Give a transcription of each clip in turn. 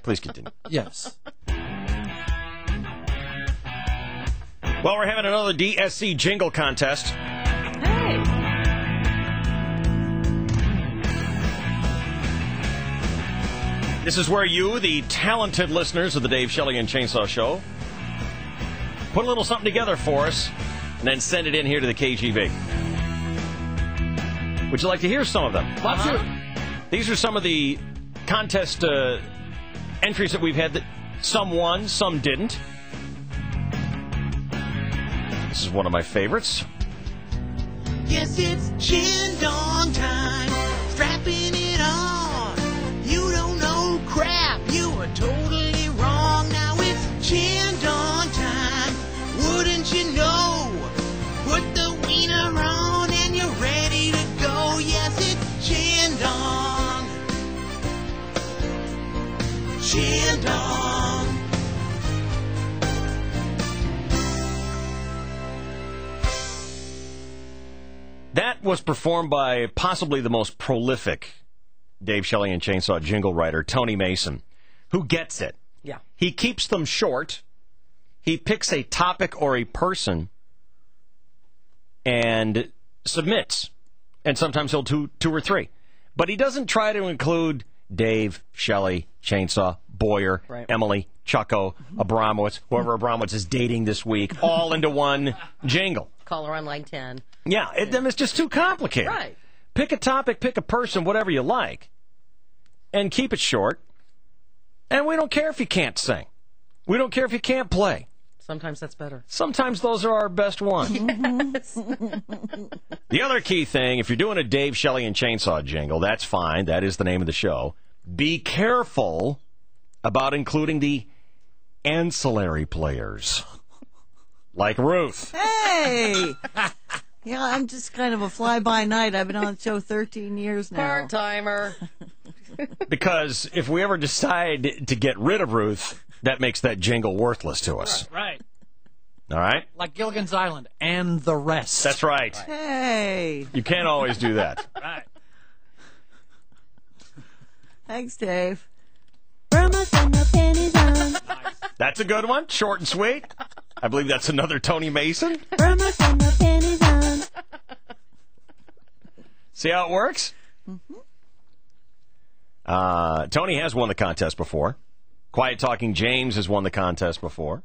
Please continue. Yes. Well, we're having another DSC jingle contest. Hey. This is where you, the talented listeners of the Dave Shelley and Chainsaw Show, put a little something together for us and then send it in here to the KGB. Would you like to hear some of them? These are some of the contest entries that we've had that some won, some didn't. This is one of my favorites. Yes, it's chin dong time. Strapping it on. You don't know crap. You are totally wrong. Now it's chin dong time. Wouldn't you know? Put the wiener on and you're ready to go. Yes, it's chin dong. Chin dong. That was performed by possibly the most prolific Dave Shelley and Chainsaw jingle writer, Tony Mason, who gets it. Yeah. He keeps them short. He picks a topic or a person and submits. And sometimes he'll do two or three. But he doesn't try to include Dave, Shelley, Chainsaw, Boyer, Right. Emily, Chucko, Abramowitz, whoever Abramowitz is dating this week, all into one jingle. Caller on line 10. Yeah, it's just too complicated. Right. Pick a topic, pick a person, whatever you like, and keep it short. And we don't care if you can't sing. We don't care if you can't play. Sometimes that's better. Sometimes those are our best ones. Yes. The other key thing, if you're doing a Dave Shelley and Chainsaw jingle, that's fine. That is the name of the show. Be careful about including the ancillary players. Like Ruth. Hey! Yeah, I'm just kind of a fly-by-night. I've been on the show 13 years now. Part-timer. Because if we ever decide to get rid of Ruth, that makes that jingle worthless to us. Right. All right? Like Gilligan's Island and the rest. That's right. Hey! You can't always do that. Right. Thanks, Dave. That's a good one. Short and sweet. I believe that's another Tony Mason. See how it works? Tony has won the contest before. Quiet Talking James has won the contest before.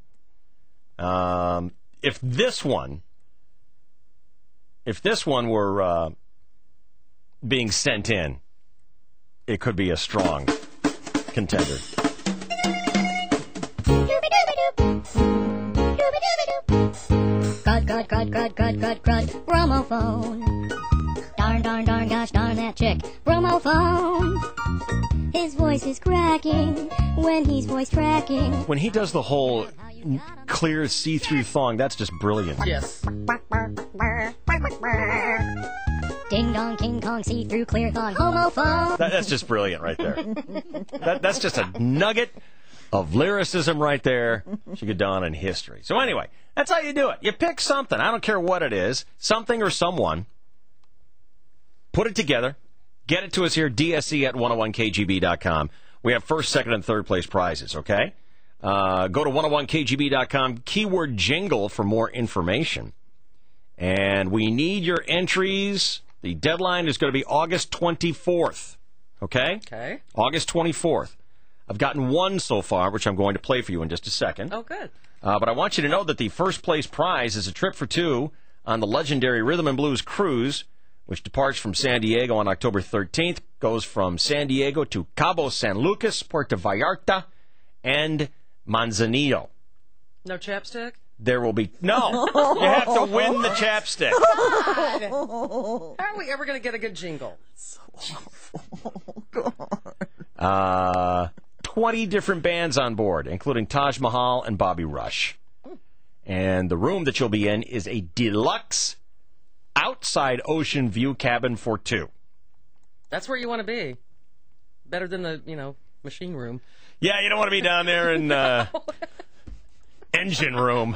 If this one were being sent in, it could be a strong contender. Crud, Bromophone. Darn, gosh darn that chick. Bromophone. His voice is cracking when he's voice tracking. When he does the whole clear see-through thong, that's just brilliant. Yes. Ding dong, King Kong, see-through clear thong, homophone. That's just brilliant right there. That's just a nugget of lyricism right there. Should go down in history. So anyway, that's how you do it. You pick something. I don't care what it is. Something or someone. Put it together. Get it to us here, DSC at 101kgb.com. We have first, second, and third place prizes, okay? Go to 101kgb.com, keyword jingle for more information. And we need your entries. The deadline is going to be August 24th, okay? Okay. August 24th. I've gotten one so far, which I'm going to play for you in just a second. Oh, good. But I want you to know that the first place prize is a trip for two on the legendary Rhythm and Blues Cruise, which departs from San Diego on October 13th, goes from San Diego to Cabo San Lucas, Puerto Vallarta, and Manzanillo. No chapstick? There will be... No! You have to win the chapstick. How are we ever going to get a good jingle? 20 different bands on board, including Taj Mahal and Bobby Rush. And the room that you'll be in is a deluxe outside ocean view cabin for two. That's where you want to be. Better than the, machine room. Yeah, you don't want to be down there in engine room.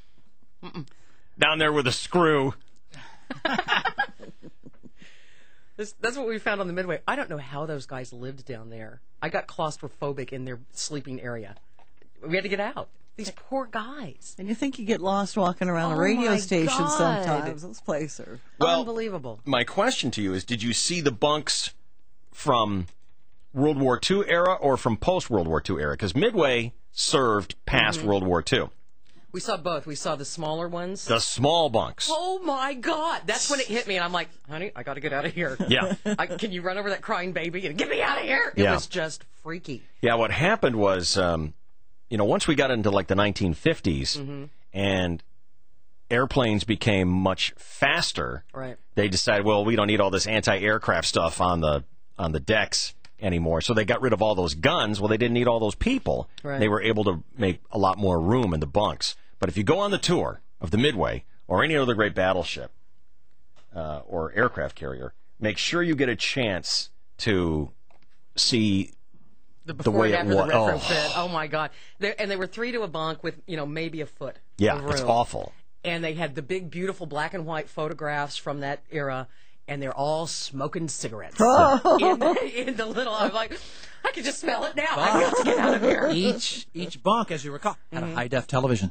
Down there with a screw. That's what we found on the Midway. I don't know how those guys lived down there. I got claustrophobic in their sleeping area. We had to get out. These poor guys. And you think you get lost walking around a Oh, radio my station God. sometimes. Those places are... Well, Unbelievable. My question to you is, did you see the bunks from World War II era or from post-World War II era? Because Midway served past World War II. We saw both. We saw the smaller ones. The small bunks. Oh, my God. That's when it hit me. And I'm like, honey, I got to get out of here. Yeah. Can you run over that crying baby and get me out of here? It Yeah. was just freaky. Yeah, what happened was, once we got into like the 1950s and airplanes became much faster, Right. they decided, well, we don't need all this anti-aircraft stuff on the decks anymore. So they got rid of all those guns. Well, they didn't need all those people. Right. They were able to make a lot more room in the bunks. But if you go on the tour of the Midway or any other great battleship or aircraft carrier, make sure you get a chance to see The before way and it after the was. retrofit. Oh, my God. And they were 3 to a bunk with, maybe a foot Yeah, of room. it's awful. And they had the big, beautiful black and white photographs from that era, and they're all smoking cigarettes. in the little, I'm like, I can just smell it now. I got to get out of here. Each bunk, as you recall, had a high-def television.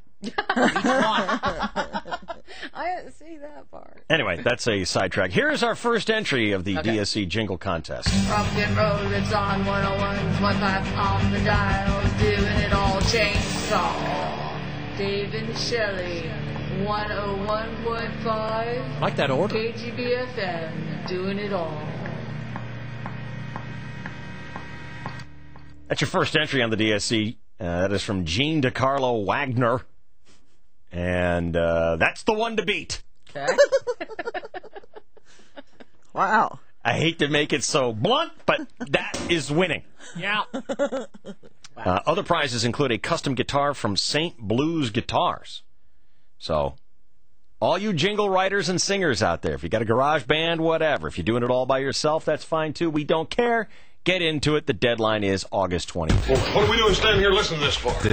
I didn't see that part. Anyway, that's a sidetrack. Here is our first entry of the DSC Jingle Contest. Rock and roll, it's on 101.5 on the dial, doing it all chainsaw. Dave and Shelley, 101.5. I like that order. KGBFM, doing it all. That's your first entry on the DSC. That is from Gene DiCarlo Wagner. And that's the one to beat. Okay. Wow. I hate to make it so blunt, but that is winning. Yeah. Other prizes include a custom guitar from St. Blues Guitars. So, all you jingle writers and singers out there, if you got a garage band, whatever, if you're doing it all by yourself, that's fine too. We don't care. Get into it. The deadline is August 20th. Well, what are we doing standing here listening to this for?